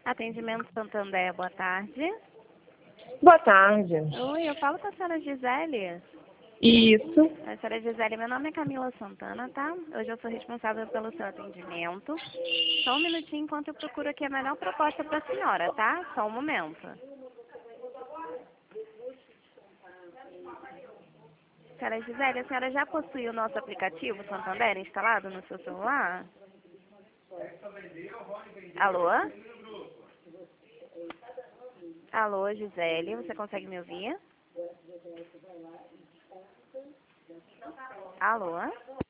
Atendimento Santander, boa tarde. Boa tarde. Oi, eu falo com a senhora Gisele. Isso. A senhora Gisele, meu nome é Camila Santana, tá? Hoje eu sou responsável pelo seu atendimento. Só um minutinho enquanto eu procuro aqui a melhor proposta para a senhora, tá? Só um momento. Senhora Gisele, a senhora já possui o nosso aplicativo Santander instalado no seu celular? Alô? Alô, Gisele, você consegue me ouvir? Alô?